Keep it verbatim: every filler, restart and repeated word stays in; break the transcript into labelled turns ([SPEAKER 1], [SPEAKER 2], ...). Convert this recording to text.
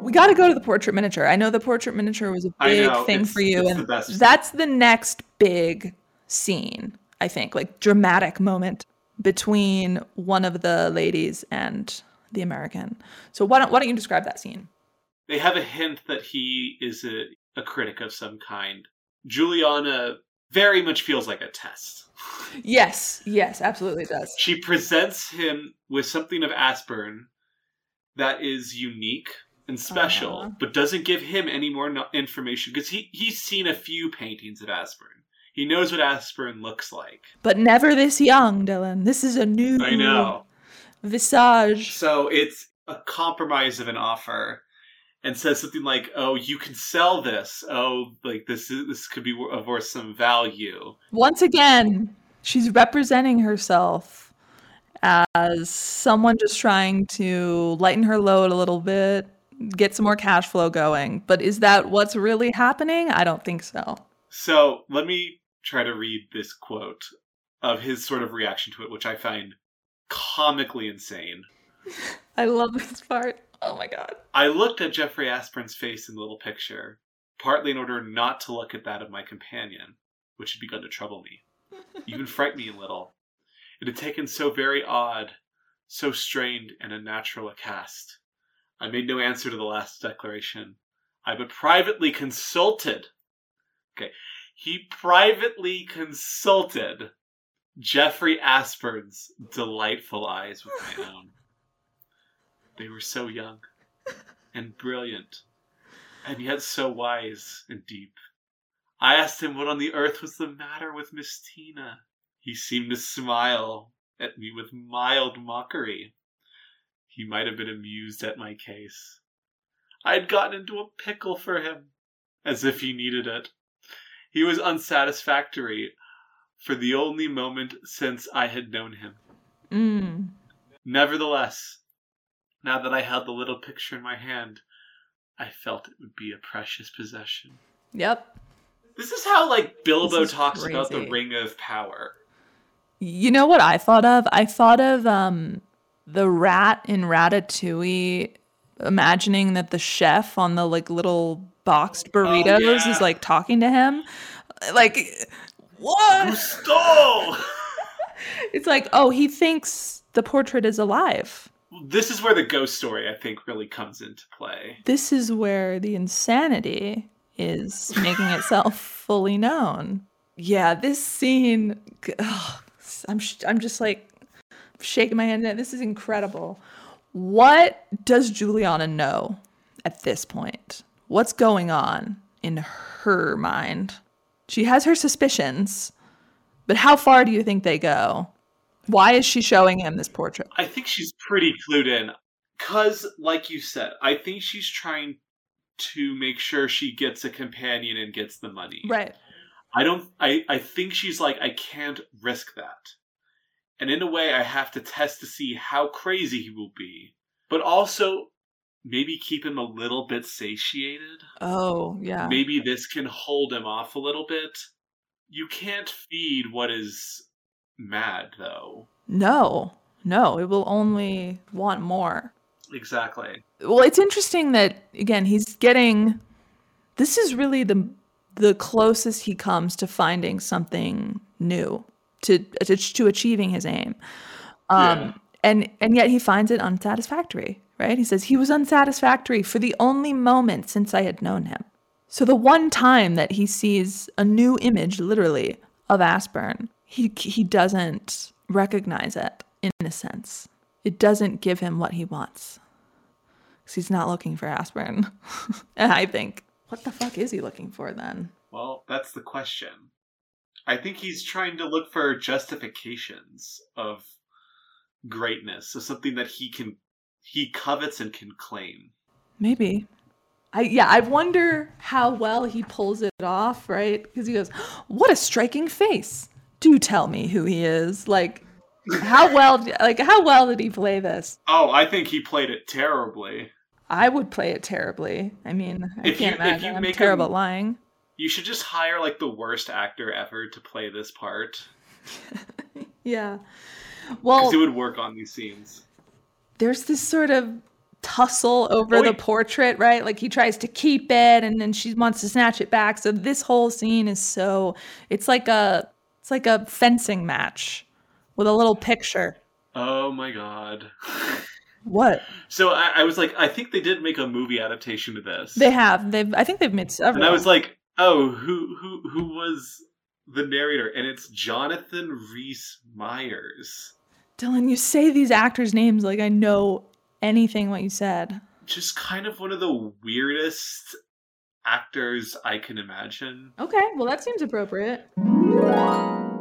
[SPEAKER 1] We got to go to the portrait miniature. I know the portrait miniature was a big
[SPEAKER 2] know,
[SPEAKER 1] thing
[SPEAKER 2] it's,
[SPEAKER 1] for you,
[SPEAKER 2] it's
[SPEAKER 1] and
[SPEAKER 2] the best.
[SPEAKER 1] that's the next big scene, I think, like dramatic moment between one of the ladies and the American. So why don't why don't you describe that scene?
[SPEAKER 2] They have a hint that he is a, a critic of some kind. Juliana very much feels like a test.
[SPEAKER 1] Yes, yes, absolutely does.
[SPEAKER 2] She presents him with something of Aspern that is unique and special,
[SPEAKER 1] Uh-huh.
[SPEAKER 2] but doesn't give him any more no- information, because he, he's seen a few paintings of Aspern. He knows what Aspern looks like.
[SPEAKER 1] But never this young, Dylan. This is a new
[SPEAKER 2] I know.
[SPEAKER 1] visage.
[SPEAKER 2] So it's a compromise of an offer, and says something like, "Oh, you can sell this. Oh, like this is this could be of worth some value."
[SPEAKER 1] Once again, she's representing herself as someone just trying to lighten her load a little bit, get some more cash flow going. But is that what's really happening? I don't think so.
[SPEAKER 2] So let me try to read this quote of his sort of reaction to it, which I find comically insane.
[SPEAKER 1] I love this part. Oh my god.
[SPEAKER 2] I looked at Jeffrey Aspern's face in the little picture, partly in order not to look at that of my companion, which had begun to trouble me, even frighten me a little. It had taken so very odd, so strained and unnatural a cast. I made no answer to the last declaration. I but privately consulted. Okay. He privately consulted Jeffrey Aspern's delightful eyes with my own. They were so young and brilliant, and yet so wise and deep. I asked him what on the earth was the matter with Miss Tina. He seemed to smile at me with mild mockery. He might have been amused at my case. I had gotten into a pickle for him, as if he needed it. He was unsatisfactory for the only moment since I had known him.
[SPEAKER 1] Mm.
[SPEAKER 2] Nevertheless, now that I held the little picture in my hand, I felt it would be a precious possession.
[SPEAKER 1] Yep.
[SPEAKER 2] This is how, like, Bilbo
[SPEAKER 1] This is
[SPEAKER 2] talks about the
[SPEAKER 1] crazy.
[SPEAKER 2] Ring of Power.
[SPEAKER 1] You know what I thought of? I thought of um, the rat in Ratatouille imagining that the chef on the like little boxed burritos
[SPEAKER 2] yeah.
[SPEAKER 1] is like talking to him. Like, what?
[SPEAKER 2] Gusto!
[SPEAKER 1] It's like, oh, he thinks the portrait is alive.
[SPEAKER 2] This is where the ghost story, I think, really comes into play.
[SPEAKER 1] This is where the insanity is making itself fully known. Yeah, this scene, ugh, I'm sh- I'm just like shaking my head. This is incredible. What does Juliana know at this point? What's going on in her mind? She has her suspicions, but how far do you think they go? Why is she showing him this portrait?
[SPEAKER 2] I think she's pretty clued in. Because, like you said, I think she's trying to make sure she gets a companion and gets the money.
[SPEAKER 1] Right.
[SPEAKER 2] I don't, I, I think she's like, I can't risk that. And in a way, I have to test to see how crazy he will be. But also, maybe keep him a little bit satiated.
[SPEAKER 1] Oh, yeah.
[SPEAKER 2] Maybe this can hold him off a little bit. You can't feed what is mad, though.
[SPEAKER 1] No, no, it will only want more.
[SPEAKER 2] Exactly.
[SPEAKER 1] Well, it's interesting that, again, he's getting, this is really the the closest he comes to finding something new, to to, to achieving his aim. Um,
[SPEAKER 2] Yeah.
[SPEAKER 1] and, and yet he finds it unsatisfactory, right? He says, he was unsatisfactory for the only moment since I had known him. So the one time that he sees a new image, literally, of Aspern, he he doesn't recognize it in a sense. It doesn't give him what he wants. Because he's not looking for Aspern. And I think, what the fuck is he looking for then?
[SPEAKER 2] Well, that's the question. I think he's trying to look for justifications of greatness, so something that he can, he covets and can claim.
[SPEAKER 1] Maybe. I yeah, I wonder how well he pulls it off, right? Because he goes, "What a striking face! Do tell me who he is." Like, how well, like how well did he play this?
[SPEAKER 2] Oh, I think he played it terribly.
[SPEAKER 1] I would play it terribly. I mean, I
[SPEAKER 2] If
[SPEAKER 1] can't
[SPEAKER 2] you- if
[SPEAKER 1] imagine.
[SPEAKER 2] you
[SPEAKER 1] I'm
[SPEAKER 2] make
[SPEAKER 1] terrible
[SPEAKER 2] him-
[SPEAKER 1] at lying.
[SPEAKER 2] You should just hire, like, the worst actor ever to play this part.
[SPEAKER 1] Yeah.
[SPEAKER 2] Because
[SPEAKER 1] Well,
[SPEAKER 2] it would work on these scenes.
[SPEAKER 1] there's this sort of tussle over
[SPEAKER 2] Oh,
[SPEAKER 1] the
[SPEAKER 2] wait.
[SPEAKER 1] portrait, right? Like he tries to keep it and then she wants to snatch it back. So this whole scene is so it's like a it's like a fencing match with a little picture.
[SPEAKER 2] Oh my god.
[SPEAKER 1] What?
[SPEAKER 2] So I, I was like, I think they did make a movie adaptation of this.
[SPEAKER 1] They have. They've I think they've made several.
[SPEAKER 2] And I was like, oh, who who who was the narrator? And it's Jonathan Rhys Meyers.
[SPEAKER 1] Dylan, you say these actors' names like I know anything what you said.
[SPEAKER 2] Just kind of one of the weirdest actors I can imagine.
[SPEAKER 1] Okay, well that seems appropriate.